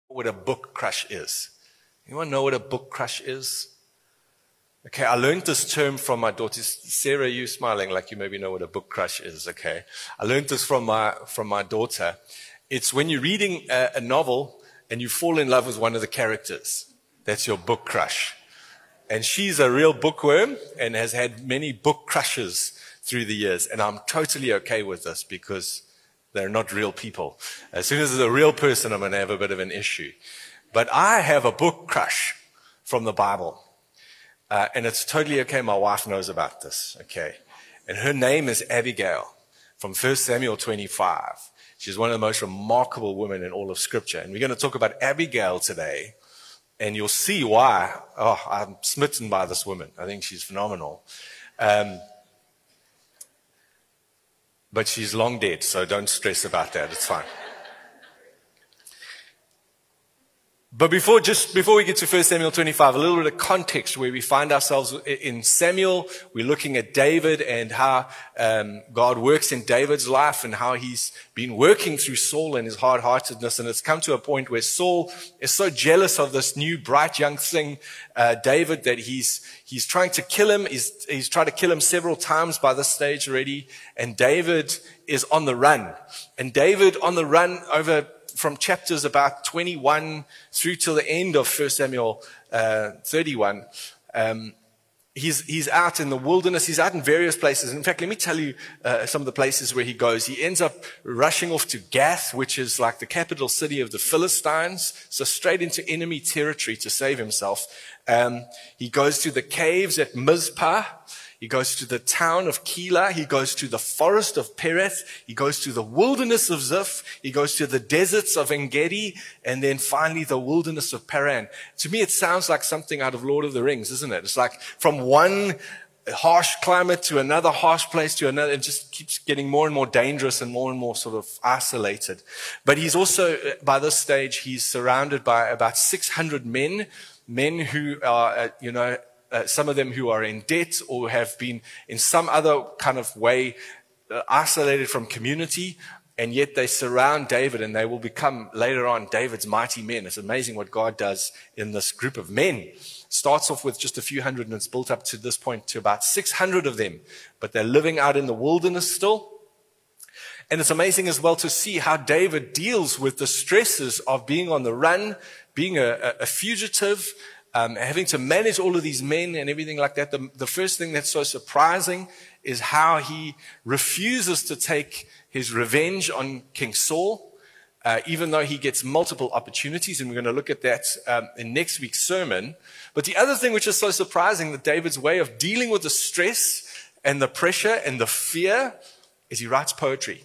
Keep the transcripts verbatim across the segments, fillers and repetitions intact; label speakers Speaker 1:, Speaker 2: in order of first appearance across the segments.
Speaker 1: What a book crush is. Anyone know what a book crush is? Okay, I learned this term from my daughter. Sarah, you smiling like you maybe know what a book crush is, okay? I learned this from my, from my daughter. It's when you're reading a, a novel and you fall in love with one of the characters. That's your book crush. And she's a real bookworm and has had many book crushes through the years. And I'm totally okay with this because they're not real people. As soon as it's a real person, I'm going to have a bit of an issue. But I have a book crush from the Bible. Uh, and it's totally okay. My wife knows about this. Okay. And her name is Abigail from First Samuel twenty-five. She's one of the most remarkable women in all of Scripture. And we're going to talk about Abigail today. And you'll see why. Oh, I'm smitten by this woman. I think she's phenomenal. Um, but she's long dead, so don't stress about that. It's fine. But before, just before we get to First Samuel twenty-five, a little bit of context where we find ourselves in Samuel. We're looking at David and how um, God works in David's life and how he's been working through Saul and his hard-heartedness. And it's come to a point where Saul is so jealous of this new bright young thing, uh, David, that he's he's trying to kill him. He's, he's tried to kill him several times by this stage already. And David is on the run. And David on the run over from chapters about twenty-one through till the end of First Samuel uh, thirty-one, um, he's he's out in the wilderness. He's out in various places. In fact, let me tell you uh, some of the places where he goes. He ends up rushing off to Gath, which is like the capital city of the Philistines, so straight into enemy territory to save himself. Um, he goes to the caves at Mizpah. He goes to the town of Keilah. He goes to the forest of Pereth. He goes to the wilderness of Ziph. He goes to the deserts of En-Gedi. And then finally the wilderness of Paran. To me, it sounds like something out of Lord of the Rings, isn't it? It's like from one harsh climate to another harsh place to another. It just keeps getting more and more dangerous and more and more sort of isolated. But he's also, by this stage, he's surrounded by about six hundred men, men who are, uh, you know, Uh, some of them who are in debt or have been in some other kind of way uh, isolated from community, and yet they surround David and they will become later on David's mighty men. It's amazing what God does in this group of men. Starts off with just a few hundred and it's built up to this point to about six hundred of them, but they're living out in the wilderness still. And it's amazing as well to see how David deals with the stresses of being on the run, being a, a, a fugitive, Um, having to manage all of these men and everything like that. The, the first thing that's so surprising is how he refuses to take his revenge on King Saul, uh, even though he gets multiple opportunities. And we're going to look at that um, in next week's sermon. But the other thing which is so surprising, that David's way of dealing with the stress and the pressure and the fear, is he writes poetry.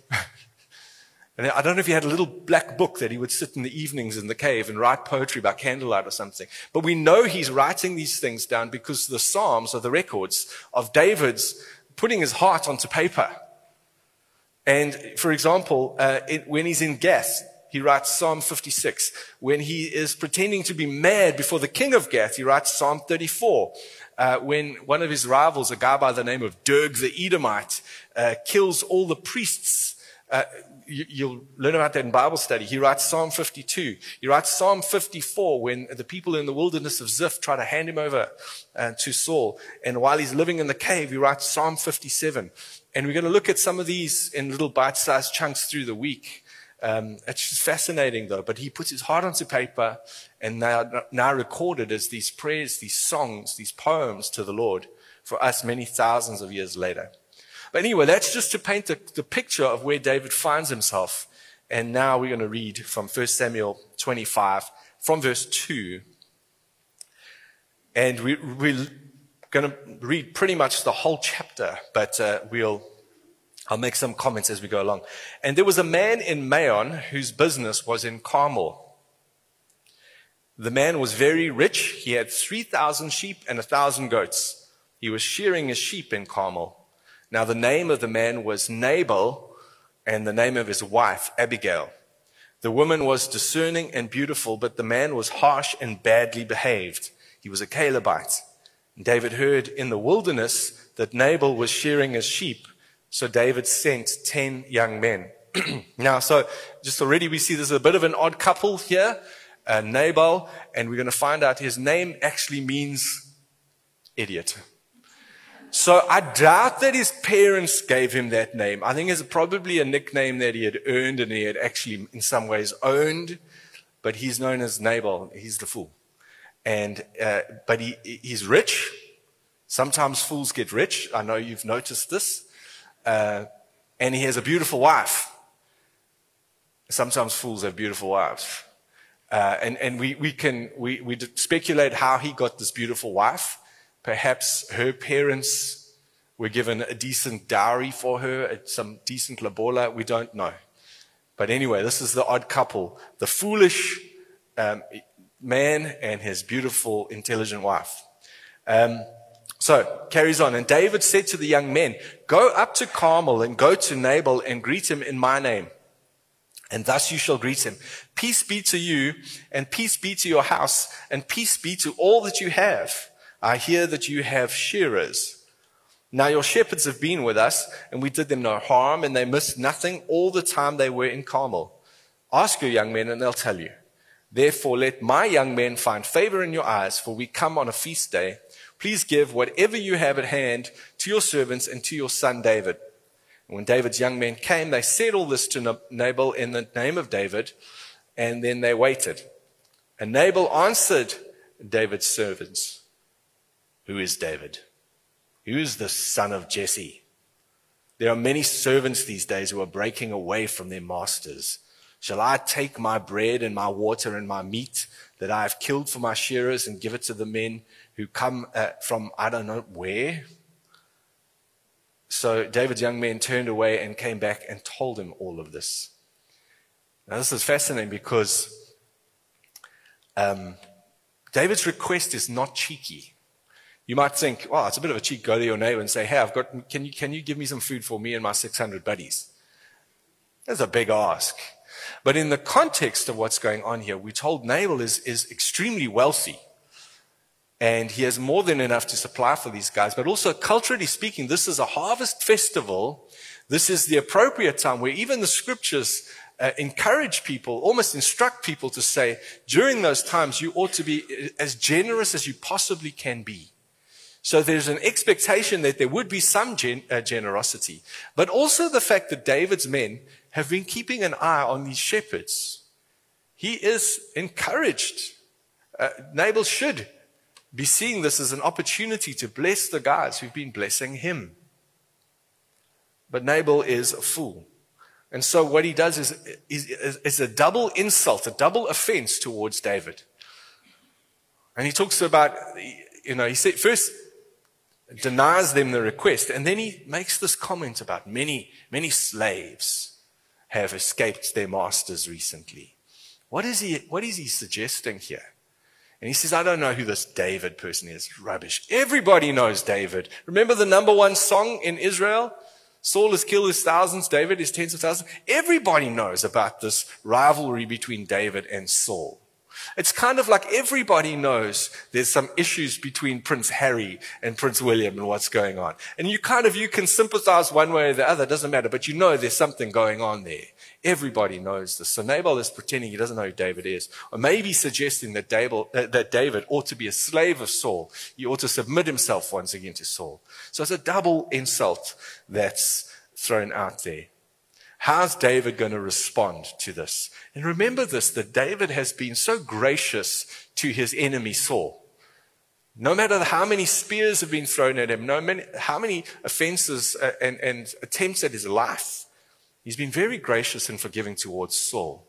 Speaker 1: And I don't know if he had a little black book that he would sit in the evenings in the cave and write poetry by candlelight or something. But we know he's writing these things down because the Psalms are the records of David's putting his heart onto paper. And for example, uh, it, when he's in Gath, he writes Psalm fifty-six. When he is pretending to be mad before the king of Gath, he writes Psalm thirty-four. Uh, when one of his rivals, a guy by the name of Derg the Edomite, uh, kills all the priests, uh, You, you'll learn about that in Bible study. He writes Psalm fifty-two. He writes Psalm fifty-four when the people in the wilderness of Ziph try to hand him over uh, to Saul. And while he's living in the cave, he writes Psalm fifty-seven. And we're going to look at some of these in little bite-sized chunks through the week. Um, it's just fascinating, though. But he puts his heart onto paper and now, now recorded as these prayers, these songs, these poems to the Lord for us many thousands of years later. But anyway, that's just to paint the, the picture of where David finds himself. And now we're going to read from First Samuel twenty-five, from verse two. And we, we're going to read pretty much the whole chapter, but uh, we'll, I'll make some comments as we go along. And there was a man in Maon whose business was in Carmel. The man was very rich. He had three thousand sheep and a thousand goats. He was shearing his sheep in Carmel. Now the name of the man was Nabal, and the name of his wife Abigail. The woman was discerning and beautiful, but the man was harsh and badly behaved. He was a Calebite. And David heard in the wilderness that Nabal was shearing his sheep, so David sent ten young men. Now, so just already we see there's a bit of an odd couple here. uh, Nabal, and we're going to find out his name actually means idiot. So I doubt that his parents gave him that name. I think it's probably a nickname that he had earned and he had actually in some ways owned, but he's known as Nabal. He's the fool. And, uh, but he, he's rich. Sometimes fools get rich. I know you've noticed this. Uh, and he has a beautiful wife. Sometimes fools have beautiful wives. Uh, and, and we, we can, we, we speculate how he got this beautiful wife. Perhaps her parents were given a decent dowry for her, some decent lobola. We don't know. But anyway, this is the odd couple. The foolish um, man and his beautiful, intelligent wife. Um, so, carries on. And David said to the young men, "Go up to Carmel and go to Nabal and greet him in my name. And thus you shall greet him. Peace be to you, and peace be to your house, and peace be to all that you have. I hear that you have shearers. Now your shepherds have been with us, and we did them no harm, and they missed nothing all the time they were in Carmel. Ask your young men, and they'll tell you. Therefore let my young men find favor in your eyes, for we come on a feast day. Please give whatever you have at hand to your servants and to your son David." And when David's young men came, they said all this to Nabal in the name of David, and then they waited. And Nabal answered David's servants, "Who is David? Who is the son of Jesse? There are many servants these days who are breaking away from their masters. Shall I take my bread and my water and my meat that I have killed for my shearers and give it to the men who come uh, from I don't know where?" So David's young men turned away and came back and told him all of this. Now this is fascinating because um, David's request is not cheeky. You might think, well, it's a bit of a cheek. Go to your neighbor and say, "Hey, I've got, can you, can you give me some food for me and my six hundred buddies?" That's a big ask. But in the context of what's going on here, we're told Nabal is, is extremely wealthy. And he has more than enough to supply for these guys. But also, culturally speaking, this is a harvest festival. This is the appropriate time where even the scriptures uh, encourage people, almost instruct people to say, during those times, you ought to be as generous as you possibly can be. So there's an expectation that there would be some gen- uh, generosity. But also the fact that David's men have been keeping an eye on these shepherds. He is encouraged. Uh, Nabal should be seeing this as an opportunity to bless the guys who've been blessing him. But Nabal is a fool. And so what he does is, is, is a double insult, a double offense towards David. And he talks about, you know, he said, first denies them the request, and then he makes this comment about many, many slaves have escaped their masters recently. What is he, what is he suggesting here? And he says, "I don't know who this David person is." Rubbish. Everybody knows David. Remember the number one song in Israel? Saul has killed his thousands, David his tens of thousands. Everybody knows about this rivalry between David and Saul. It's kind of like everybody knows there's some issues between Prince Harry and Prince William and what's going on. And you kind of, you can sympathize one way or the other, it doesn't matter, but you know there's something going on there. Everybody knows this. So Nabal is pretending he doesn't know who David is, or maybe suggesting that David, uh, that David ought to be a slave of Saul. He ought to submit himself once again to Saul. So it's a double insult that's thrown out there. How's David going to respond to this? And remember this, that David has been so gracious to his enemy Saul. No matter how many spears have been thrown at him, no many, how many offenses and, and attempts at his life, he's been very gracious and forgiving towards Saul.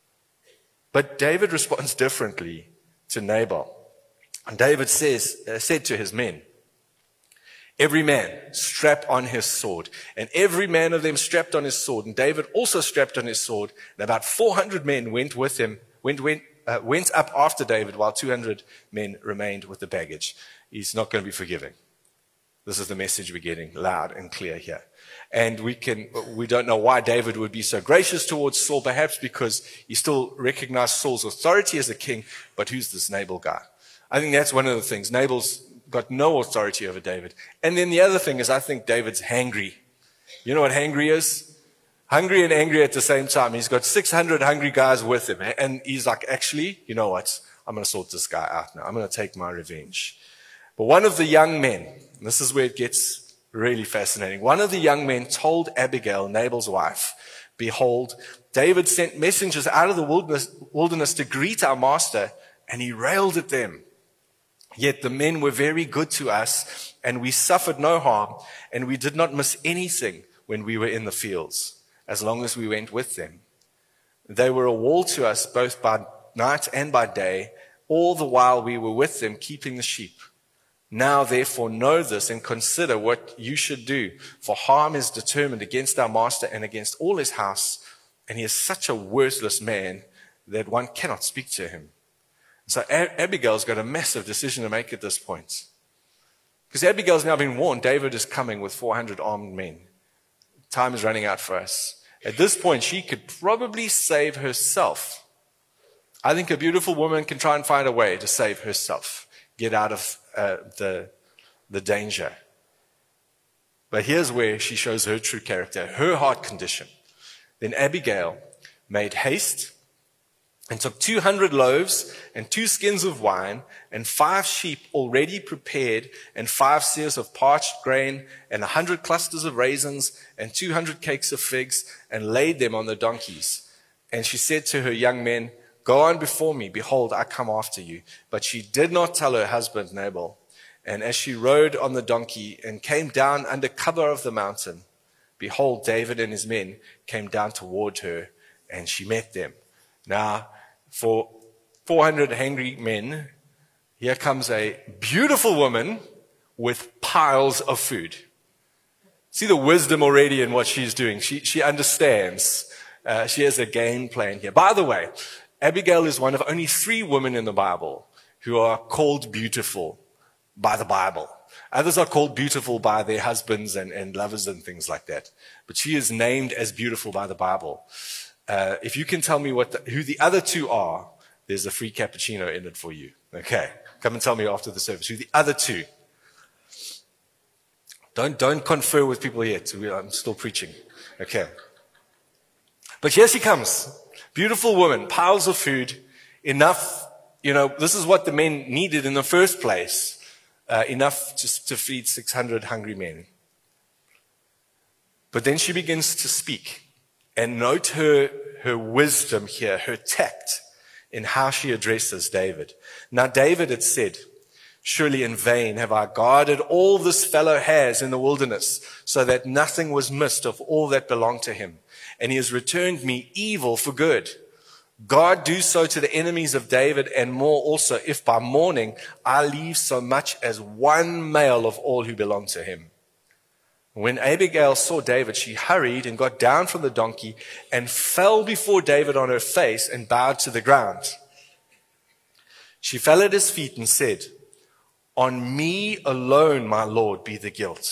Speaker 1: But David responds differently to Nabal. And David says, uh, said to his men, "Every man strap on his sword." And every man of them strapped on his sword. And David also strapped on his sword. And about four hundred men went with him, went, went, uh, went up after David, while two hundred men remained with the baggage. He's not going to be forgiving. This is the message we're getting loud and clear here. And we can, we don't know why David would be so gracious towards Saul, perhaps because he still recognized Saul's authority as a king. But who's this Nabal guy? I think that's one of the things. Nabal's got no authority over David. And then the other thing is, I think David's hangry. You know what hangry is? hungry and angry at the same time. He's got six hundred hungry guys with him. And he's like, actually, you know what? I'm going to sort this guy out now. I'm going to take my revenge. But one of the young men, and this is where it gets really fascinating. One of the young men told Abigail, Nabal's wife, behold, David sent messengers out of the wilderness, wilderness to greet our master, and he railed at them. Yet the men were very good to us, and we suffered no harm, and we did not miss anything when we were in the fields, as long as we went with them. They were a wall to us both by night and by day, all the while we were with them keeping the sheep. Now therefore know this and consider what you should do, for harm is determined against our master and against all his house, and he is such a worthless man that one cannot speak to him. So Abigail's got a massive decision to make at this point. Because Abigail's now been warned, David is coming with four hundred armed men. Time is running out for us. At this point, she could probably save herself. I think a beautiful woman can try and find a way to save herself, get out of uh, the, the danger. But here's where she shows her true character, her heart condition. Then Abigail made haste and took two hundred loaves and two skins of wine and five sheep already prepared and five seahs of parched grain and a hundred clusters of raisins and two hundred cakes of figs and laid them on the donkeys. And she said to her young men, go on before me. Behold, I come after you. But she did not tell her husband Nabal. And as she rode on the donkey and came down under cover of the mountain, behold, David and his men came down toward her, and she met them. Now, for four hundred hungry men, here comes a beautiful woman with piles of food. See the wisdom already in what she's doing. She, she understands. Uh, she has a game plan here. By the way, Abigail is one of only three women in the Bible who are called beautiful by the Bible. Others are called beautiful by their husbands and, and lovers and things like that. But she is named as beautiful by the Bible. Uh, if you can tell me what the, who the other two are, there's a free cappuccino in it for you. Okay. Come and tell me after the service who the other two. Don't, don't confer with people yet. I'm still preaching. Okay. But here she comes. Beautiful woman, piles of food, enough, you know, this is what the men needed in the first place. Uh, enough to, to feed six hundred hungry men. But then she begins to speak. And note her, her wisdom here, her tact in how she addresses David. Now David had said, surely in vain have I guarded all this fellow has in the wilderness, so that nothing was missed of all that belonged to him. And he has returned me evil for good. God do so to the enemies of David and more also, if by morning I leave so much as one male of all who belong to him. When Abigail saw David, she hurried and got down from the donkey and fell before David on her face and bowed to the ground. She fell at his feet and said, on me alone, my Lord, be the guilt.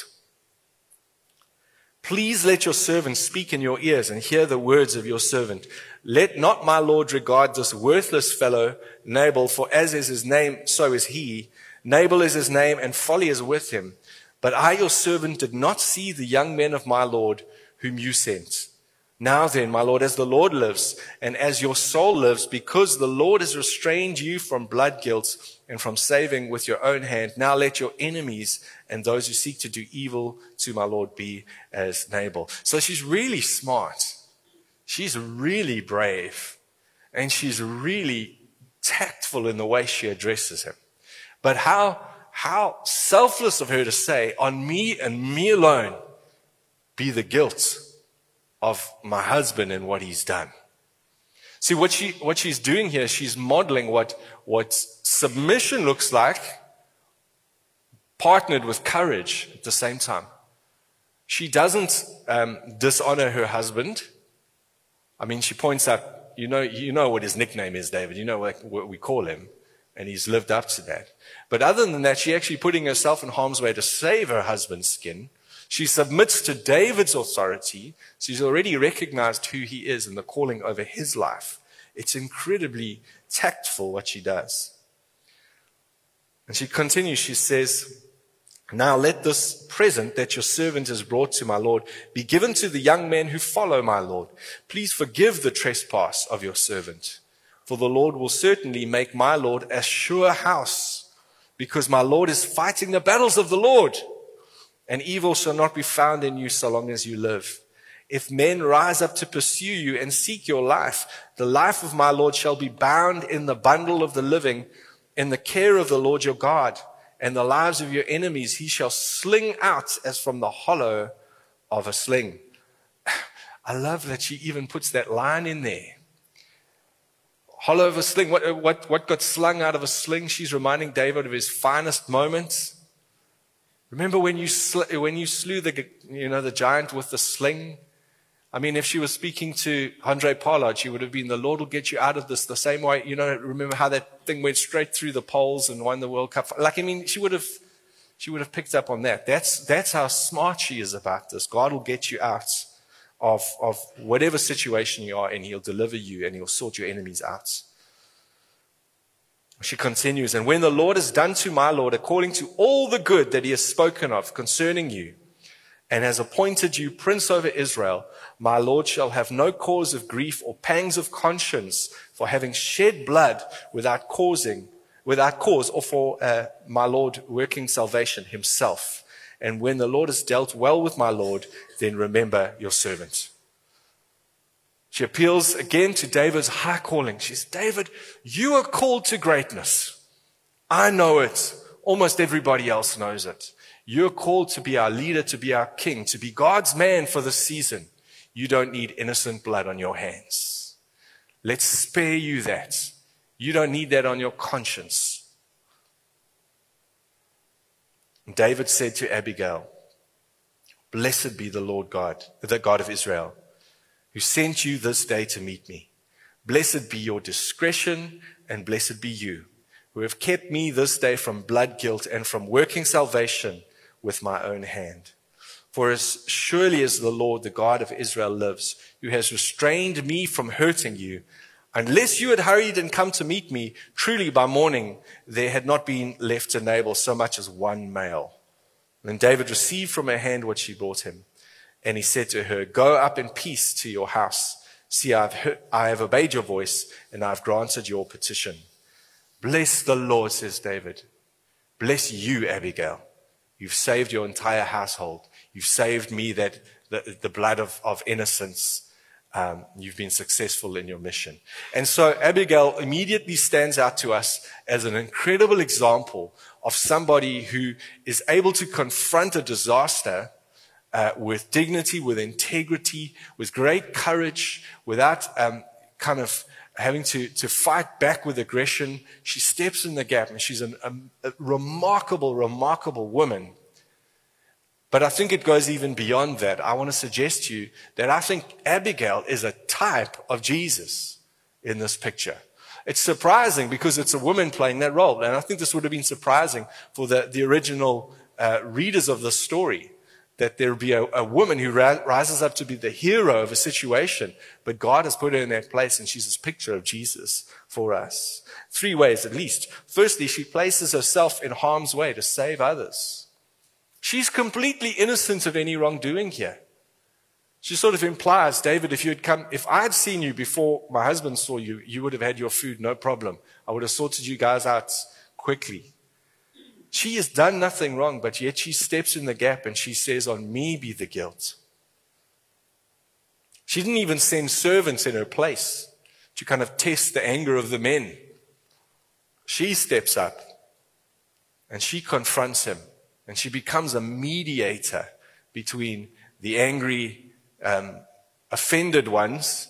Speaker 1: Please let your servant speak in your ears and hear the words of your servant. Let not my Lord regard this worthless fellow, Nabal, for as is his name, so is he. Nabal is his name, and folly is with him. But I, your servant, did not see the young men of my Lord, whom you sent. Now then, my Lord, as the Lord lives, and as your soul lives, because the Lord has restrained you from blood guilt and from saving with your own hand, now let your enemies and those who seek to do evil to my Lord be as Nabal. So she's really smart. She's really brave. And she's really tactful in the way she addresses him. But how, how selfless of her to say, on me and me alone be the guilt of my husband and what he's done. See, what she, what she's doing here, she's modeling what, what submission looks like, partnered with courage at the same time. She doesn't um, dishonor her husband. I mean, she points out, you know, you know what his nickname is, David. You know what, what we call him, and he's lived up to that. But other than that, she's actually putting herself in harm's way to save her husband's skin. She submits to David's authority. She's already recognized who he is and the calling over his life. It's incredibly tactful what she does. And she continues, she says, Now let this present that your servant has brought to my Lord be given to the young men who follow my Lord. Please forgive the trespass of your servant, for the Lord will certainly make my Lord a sure house, because my Lord is fighting the battles of the Lord, and evil shall not be found in you so long as you live. If men rise up to pursue you and seek your life, the life of my Lord shall be bound in the bundle of the living in the care of the Lord your God, and the lives of your enemies he shall sling out as from the hollow of a sling. I love that she even puts that line in there. Hollow of a sling. What, what, what got slung out of a sling? She's reminding David of his finest moments. Remember when you sl- when you slew the you know the giant with the sling? I mean, if she was speaking to Andre Pollard, she would have been, the Lord will get you out of this the same way. You know, remember how that thing went straight through the poles and won the World Cup? Like, I mean, she would have, she would have picked up on that. That's, that's how smart she is about this. God will get you out of, of whatever situation you are in. He'll deliver you and he'll sort your enemies out. She continues, and when the Lord has done to my Lord according to all the good that he has spoken of concerning you, and has appointed you prince over Israel, my Lord shall have no cause of grief or pangs of conscience for having shed blood without causing, without cause, or for uh, my Lord working salvation himself. And when the Lord has dealt well with my Lord, then remember your servant. She appeals again to David's high calling. She says, David, you are called to greatness. I know it. Almost everybody else knows it. You're called to be our leader, to be our king, to be God's man for this season. You don't need innocent blood on your hands. Let's spare you that. You don't need that on your conscience. And David said to Abigail, blessed be the Lord God, the God of Israel, who sent you this day to meet me. Blessed be your discretion, and blessed be you, who have kept me this day from blood guilt and from working salvation with my own hand. For as surely as the Lord, the God of Israel, lives, who has restrained me from hurting you, unless you had hurried and come to meet me, truly by morning there had not been left to Nabal so much as one male. Then David received from her hand what she brought him. And he said to her, go up in peace to your house. See, I have, heard, I have obeyed your voice, and I have granted your petition. Bless the Lord, says David. Bless you, Abigail. You've saved your entire household. You've saved me that the, the blood of, of innocence. Um, you've been successful in your mission. And so Abigail immediately stands out to us as an incredible example of somebody who is able to confront a disaster uh, with dignity, with integrity, with great courage, without um, kind of having to, to fight back with aggression. She steps in the gap, and she's an, a, a remarkable, remarkable woman. But I think it goes even beyond that. I want to suggest to you that I think Abigail is a type of Jesus in this picture. It's surprising because it's a woman playing that role. And I think this would have been surprising for the, the original uh, readers of the story, that there be a, a woman who ra- rises up to be the hero of a situation, but God has put her in that place, and she's this picture of Jesus for us. Three ways at least. Firstly, she places herself in harm's way to save others. She's completely innocent of any wrongdoing here. She sort of implies, David, if you had come, if I had seen you before my husband saw you, you would have had your food, no problem. I would have sorted you guys out quickly. She has done nothing wrong, but yet she steps in the gap and she says, on me be the guilt. She didn't even send servants in her place to kind of test the anger of the men. She steps up and she confronts him, and she becomes a mediator between the angry, um, offended ones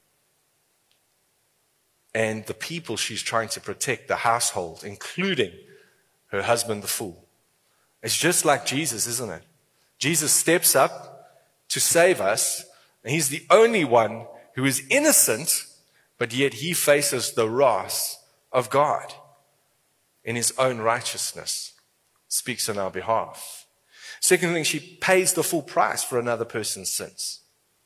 Speaker 1: and the people she's trying to protect, the household, including her husband, the fool. It's just like Jesus, isn't it? Jesus steps up to save us, and he's the only one who is innocent, but yet he faces the wrath of God in his own righteousness, speaks on our behalf. Second thing, she pays the full price for another person's sins.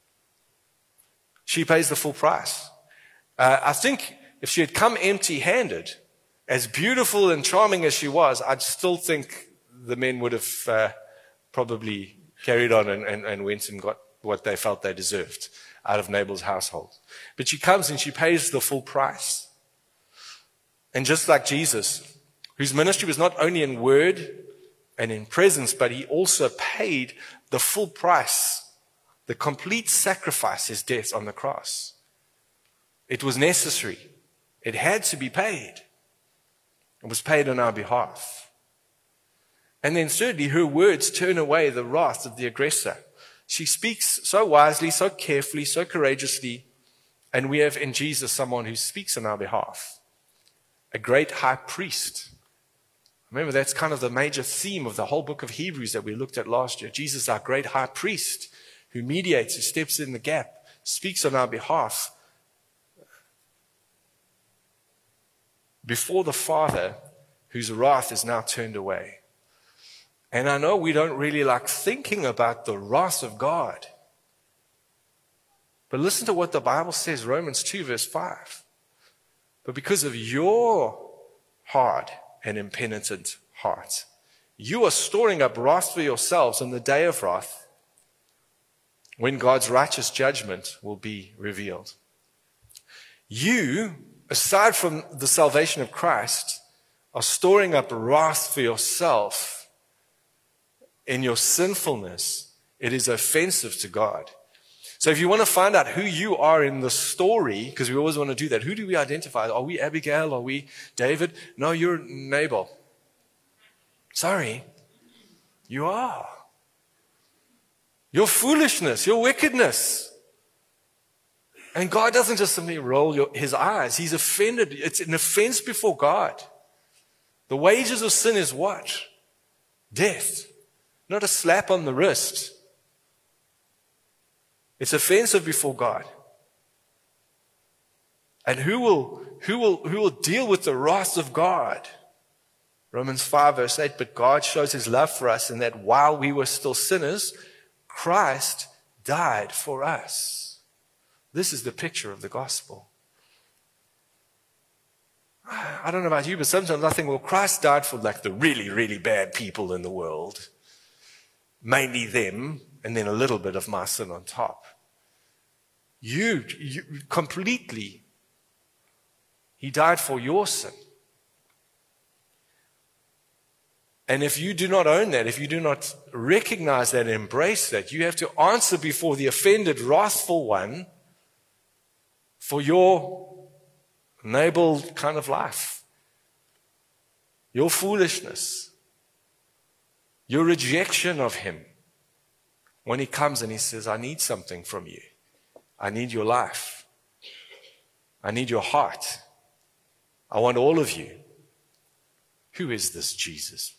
Speaker 1: She pays the full price. Uh, I think if she had come empty-handed, as beautiful and charming as she was, I'd still think the men would have uh, probably carried on and, and, and went and got what they felt they deserved out of Nabal's household. But she comes and she pays the full price. And just like Jesus, whose ministry was not only in word and in presence, but he also paid the full price, the complete sacrifice, his death on the cross. It was necessary. It had to be paid. It was paid on our behalf. And then thirdly, her words turn away the wrath of the aggressor. She speaks so wisely, so carefully, so courageously, and we have in Jesus someone who speaks on our behalf. A great high priest. Remember, that's kind of the major theme of the whole book of Hebrews that we looked at last year. Jesus is our great high priest who mediates, who steps in the gap, speaks on our behalf before the Father, whose wrath is now turned away. And I know we don't really like thinking about the wrath of God. But listen to what the Bible says, Romans two verse five. But because of your hard and impenitent heart, you are storing up wrath for yourselves on the day of wrath, when God's righteous judgment will be revealed. You, aside from the salvation of Christ, are storing up wrath for yourself. In your sinfulness, it is offensive to God. So if you want to find out who you are in the story, because we always want to do that, who do we identify? Are we Abigail? Are we David? No, you're Nabal. Sorry, you are. Your foolishness, your wickedness. And God doesn't just simply roll your, his eyes. He's offended. It's an offense before God. The wages of sin is what? Death. Not a slap on the wrist. It's offensive before God. And who will, who will, who will deal with the wrath of God? Romans five verse eight, but God shows his love for us in that while we were still sinners, Christ died for us. This is the picture of the gospel. I don't know about you, but sometimes I think, well, Christ died for like the really, really bad people in the world. Mainly them, and then a little bit of my sin on top. You, you completely, he died for your sin. And if you do not own that, if you do not recognize that and embrace that, you have to answer before the offended, wrathful one for your Nabal kind of life, your foolishness. Your rejection of him when he comes and he says, I need something from you. I need your life. I need your heart. I want all of you. Who is this Jesus?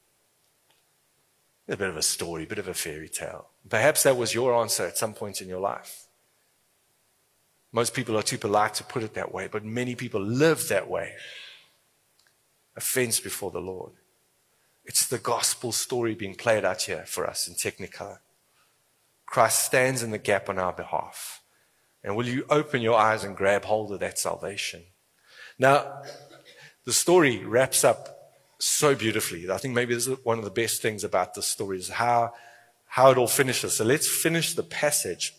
Speaker 1: A bit of a story, a bit of a fairy tale. Perhaps that was your answer at some point in your life. Most people are too polite to put it that way, but many people live that way. Offense before the Lord. It's the gospel story being played out here for us in Technicolor. Christ stands in the gap on our behalf. And will you open your eyes and grab hold of that salvation? Now, the story wraps up so beautifully. I think maybe this is one of the best things about this story is how, how it all finishes. So let's finish the passage.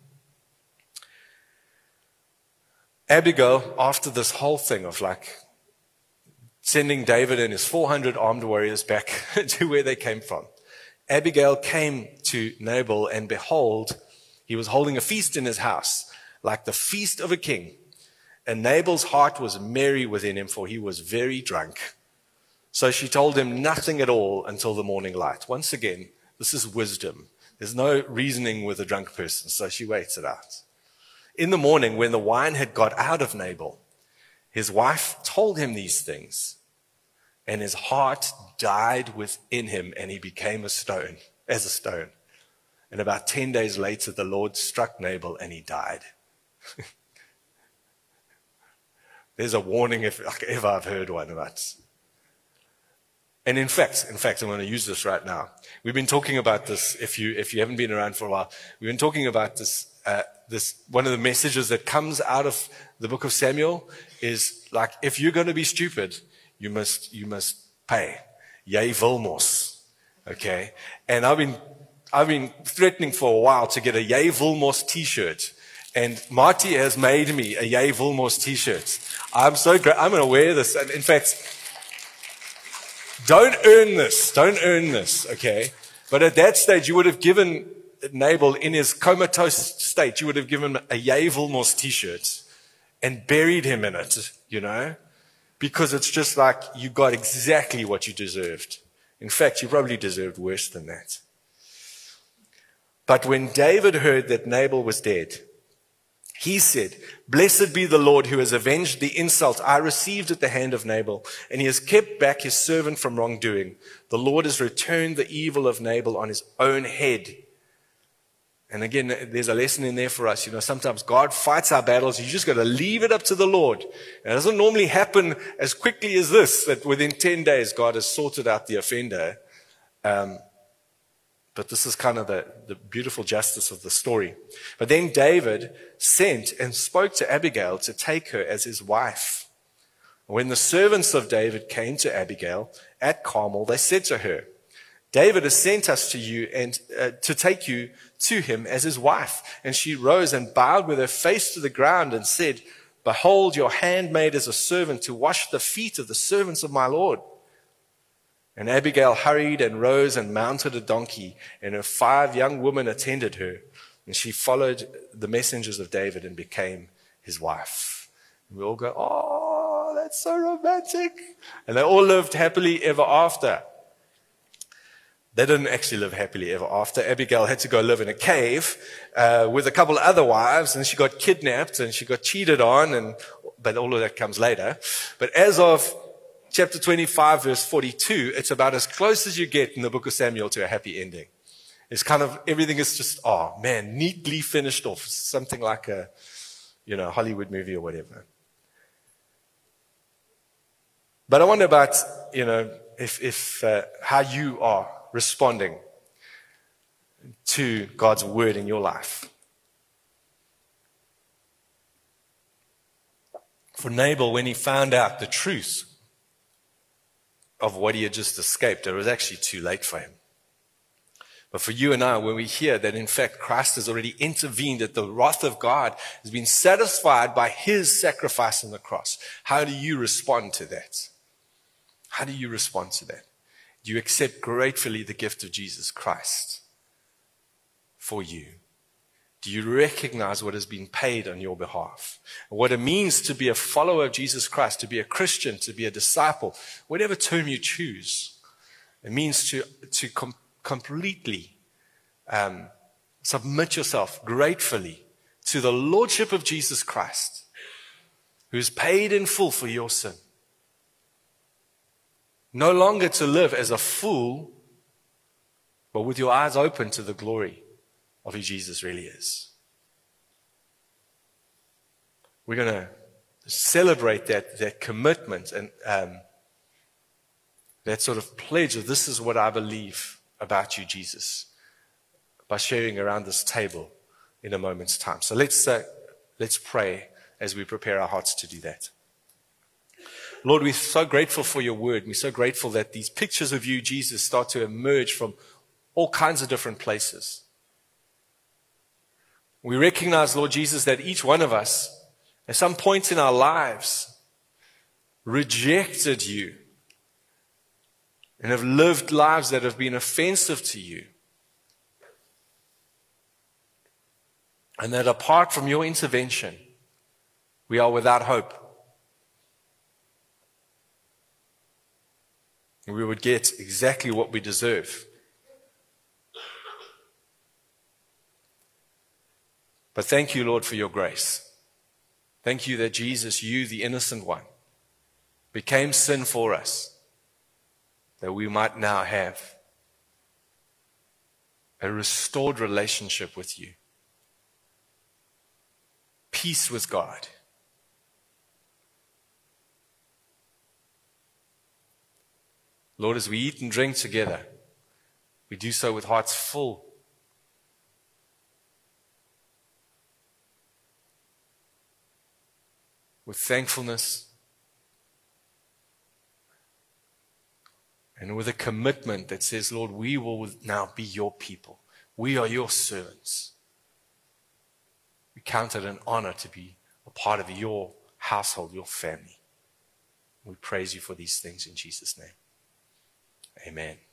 Speaker 1: Abigail, after this whole thing of like, sending David and his four hundred armed warriors back to where they came from. Abigail came to Nabal, and behold, he was holding a feast in his house, like the feast of a king. And Nabal's heart was merry within him, for he was very drunk. So she told him nothing at all until the morning light. Once again, this is wisdom. There's no reasoning with a drunk person, so she waits it out. In the morning, when the wine had got out of Nabal, his wife told him these things. And his heart died within him, and he became a stone, as a stone. And about ten days later, the Lord struck Nabal, and he died. There's a warning if, if ever I've heard one about. And in fact, in fact, I'm going to use this right now. We've been talking about this. If you if you haven't been around for a while, we've been talking about this. Uh, this one of the messages that comes out of the book of Samuel is like, if you're going to be stupid, you must you must pay. Jy wil mos. Okay. And I've been, I've been threatening for a while to get a Yay Vilmos t-shirt. And Marty has made me a Yay Vilmos t-shirt. I'm so great. I'm going to wear this. And in fact, don't earn this. Don't earn this. Okay. But at that stage, you would have given Nabal in his comatose state, you would have given him a Yay Vilmos t-shirt and buried him in it, you know, because it's just like you got exactly what you deserved. In fact, you probably deserved worse than that. But when David heard that Nabal was dead, he said, "Blessed be the Lord who has avenged the insult I received at the hand of Nabal, and he has kept back his servant from wrongdoing. The Lord has returned the evil of Nabal on his own head." And again, there's a lesson in there for us. You know, sometimes God fights our battles. You just got to leave it up to the Lord. And it doesn't normally happen as quickly as this, that within ten days, God has sorted out the offender. Um, but this is kind of the, the beautiful justice of the story. But then David sent and spoke to Abigail to take her as his wife. When the servants of David came to Abigail at Carmel, they said to her, "David has sent us to you and uh, to take you to him as his wife." And she rose and bowed with her face to the ground and said, "Behold, your handmaid is a servant to wash the feet of the servants of my Lord." And Abigail hurried and rose and mounted a donkey, and her five young women attended her. And she followed the messengers of David and became his wife. And we all go, "Oh, that's so romantic." And they all lived happily ever after. They didn't actually live happily ever after. Abigail had to go live in a cave uh, with a couple of other wives, and she got kidnapped and she got cheated on, and but all of that comes later. But as of chapter twenty-five, verse forty-two, it's about as close as you get in the book of Samuel to a happy ending. It's kind of, everything is just, oh man, neatly finished off. Something like a, you know, Hollywood movie or whatever. But I wonder about, you know, if, if uh, how you are responding to God's word in your life. For Nabal, when he found out the truth of what he had just escaped, it was actually too late for him. But for you and I, when we hear that in fact Christ has already intervened, that the wrath of God has been satisfied by his sacrifice on the cross, how do you respond to that? How do you respond to that? Do you accept gratefully the gift of Jesus Christ for you? Do you recognize what has been paid on your behalf? What it means to be a follower of Jesus Christ, to be a Christian, to be a disciple, whatever term you choose. It means to, to com- completely um, submit yourself gratefully to the Lordship of Jesus Christ, who is paid in full for your sin. No longer to live as a fool, but with your eyes open to the glory of who Jesus really is. We're going to celebrate that, that commitment and um, that sort of pledge of this is what I believe about you, Jesus, by sharing around this table in a moment's time. So let's uh, let's pray as we prepare our hearts to do that. Lord, we're so grateful for your word. We're so grateful that these pictures of you, Jesus, start to emerge from all kinds of different places. We recognize, Lord Jesus, that each one of us, at some point in our lives, rejected you and have lived lives that have been offensive to you. And that apart from your intervention, we are without hope. And we would get exactly what we deserve. But thank you, Lord, for your grace. Thank you that Jesus, you, the innocent one, became sin for us, that we might now have a restored relationship with you. Peace with God. Lord, as we eat and drink together, we do so with hearts full. With thankfulness. And and with a commitment that says, Lord, we will now be your people. We are your servants. We count it an honor to be a part of your household, your family. We praise you for these things in Jesus' name. Amen.